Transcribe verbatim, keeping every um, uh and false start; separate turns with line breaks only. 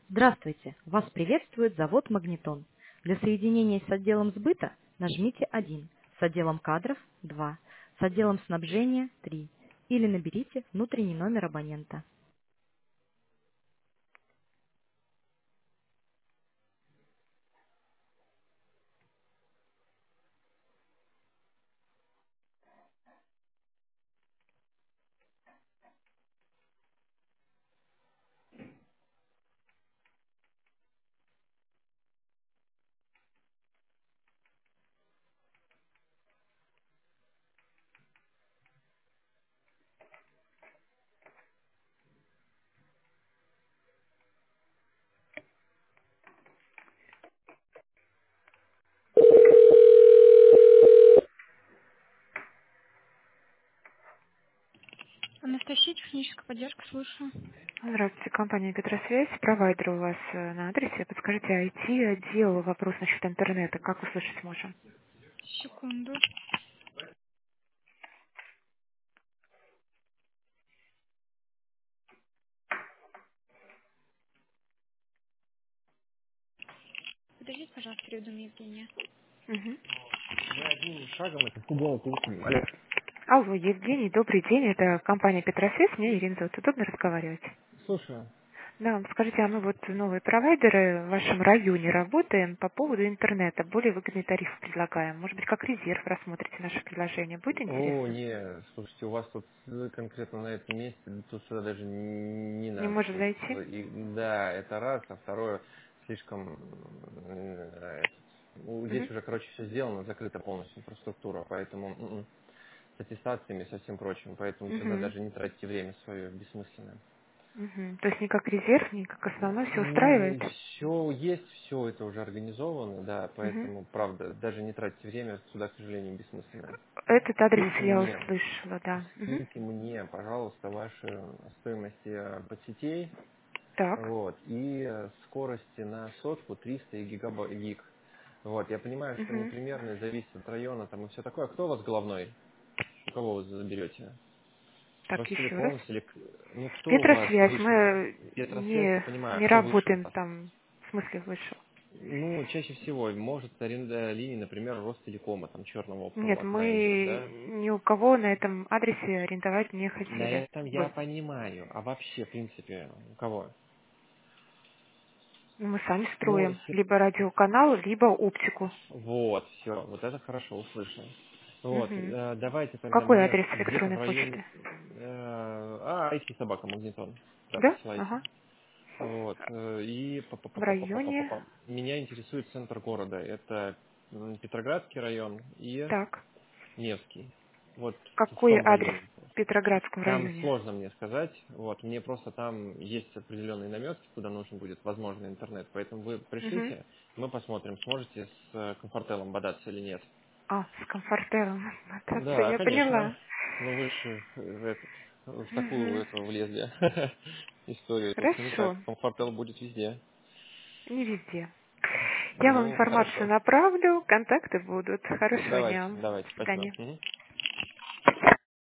Здравствуйте! Вас приветствует завод «Магнитон». Для соединения с отделом сбыта нажмите один, с отделом кадров– два, с отделом снабжения– три или наберите внутренний номер абонента.
Анастасия, техническая поддержка, слушаю.
Здравствуйте, компания «Петросвязь». Провайдер у вас э, на адресе. Подскажите, ай ти-отдел, вопрос насчет интернета. Как услышать можем?
Секунду. Подождите, пожалуйста, переведу мне Евгения.
Мгм.
Мы одним шагом это все делать не успеем. Алло.
Алло, Евгений, добрый день. Это компания «Петросвязь». Мне Ирина зовут. Удобно разговаривать?
Слушаю.
Да, скажите, а мы вот новые провайдеры в вашем районе работаем по поводу интернета. Более выгодный тариф предлагаем. Может быть, как резерв рассмотрите наше предложение. Будет
О,
интересно?
не, слушайте, у вас тут вы конкретно на этом месте, тут сюда даже не, не
Не
надо.
может
Тут,
зайти?
и- да, это раз, а второе, слишком, э, этот, ну, здесь
Мгм.
уже, короче, все сделано, закрыта полностью инфраструктура, поэтому м-м, с аттестациями и со всем прочим, поэтому сюда
Мгм.
даже не тратите время свое бессмысленное.
Мгм. То есть не как резерв, не как основной, все устраивает?
Все есть, все это уже организовано, да,
Мгм.
поэтому, правда, даже не тратите время, сюда, к сожалению, бессмысленно.
Этот адрес
Скиньте
я
мне,
услышала, да. Мгм.
скиньте мне, пожалуйста, ваши стоимости э, подсетей,
Так.
вот, и э, скорости на сотку триста и гигабайт, гиг. Вот, я понимаю, что они
Мгм.
примерные, зависят от района там и все такое. А кто у вас головной? У кого вы заберете?
Так, еще раз.
Ростелеком, Селек... ну кто у вас
Петросвязь.
выше?
Мы
Петросвязь, я
не,
понимаю, а
не
кто выше у
работаем
вас?
там, в смысле выше.
Ну, чаще всего может аренда линии, например, Ростелекома, там черного
Нет,
оптоволокна идет,
мы
да?
ни у кого на этом адресе арендовать не
На
хотели
этом я
бы.
понимаю, а вообще, в принципе, у кого?
Ну, мы сами
Ну,
строим
си-
либо радиоканал, либо оптику.
вот, все, вот это хорошо услышал. Вот,
Мгм.
э, давайте тогда
Какой
мне
адрес
где-то в
электронной
районе,
почты?
э, а, ай ти собака, магнитон, да,
Да?
присылайте.
Ага.
Вот, э, и па па
В
па па па па па па
районе.
па. Меня интересует центр города, это м, Петроградский район и
Так.
Невский, вот в
Какой
том
адрес
районе.
в Петроградском
Там
районе?
сложно мне сказать, вот, мне просто там есть определенные наметки, куда нужен будет, возможно, интернет, поэтому вы
Мгм.
пришлите, мы посмотрим, сможете с э, комфортелом бодаться или нет.
А, с комфортером. Мотаться,
Да,
я
конечно,
поняла.
ну вы же э, этот, в такую
Мгм.
эту влезли историю, тут не так,
Хорошо.
комфортел будет везде.
Не везде. Я вам
Ну,
информацию
хорошо.
направлю, контакты будут. Хорошего
Давайте,
дня.
давайте,
До
спасибо.
свидания.
Мгм.